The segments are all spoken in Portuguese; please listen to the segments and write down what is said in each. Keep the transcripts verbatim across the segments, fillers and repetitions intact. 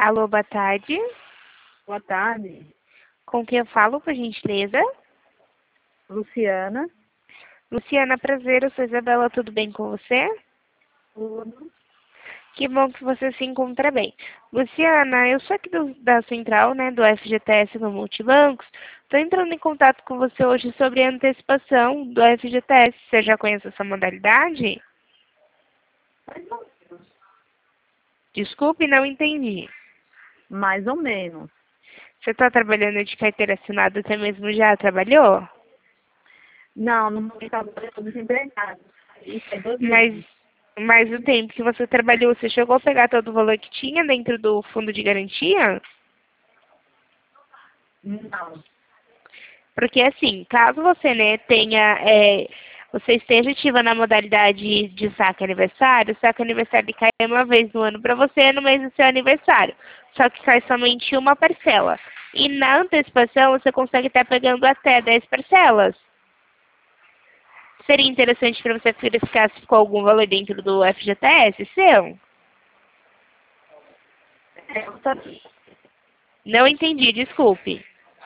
Alô, boa tarde. Boa tarde, Com quem eu falo, por gentileza? Luciana. Luciana, prazer. Eu sou Isabela, tudo bem com você? Tudo. Que bom que você se encontra bem. Luciana, eu sou aqui do- da central, né, do F G T S no Multibancos. Estou entrando em contato com você hoje sobre a antecipação do F G T S. Você já conhece essa modalidade? Desculpe, não entendi. Mais ou menos. Você está trabalhando de carteira assinada, até mesmo já trabalhou? Não, no momento agora eu estou desempregada. Isso é dois Mas, meses. mas o tempo que você trabalhou, você chegou a pegar todo o valor que tinha dentro do fundo de garantia? Não. Porque assim, caso você, né, tenha, é, você esteja ativa na modalidade de saque aniversário, o saque aniversário cai uma vez no ano para você no mês do seu aniversário. Só que cai somente uma parcela. E na antecipação você consegue estar pegando até dez parcelas. Seria interessante para você verificar se ficou algum valor dentro do F G T S seu? É, eu sabia. Não entendi, desculpe.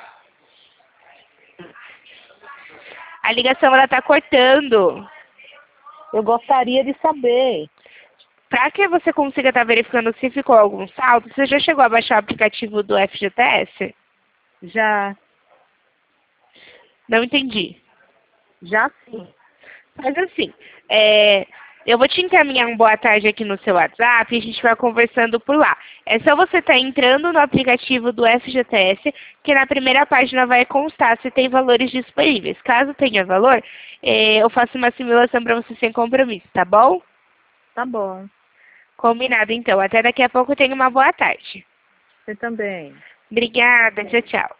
A ligação ela está cortando. Eu gostaria de saber. Para que você consiga estar verificando se ficou algum saldo, você já chegou a baixar o aplicativo do F G T S? Já, Não entendi. já sim. Mas assim, é, eu vou te encaminhar um boa tarde aqui no seu WhatsApp e a gente vai conversando por lá. É só você estar entrando no aplicativo do F G T S, que na primeira página vai constar se tem valores disponíveis. Caso tenha valor, é, eu faço uma simulação para você sem compromisso, tá bom? Tá bom. Combinado, então. Até daqui a pouco. Tenha uma boa tarde. Você também. Obrigada. Tchau, tchau.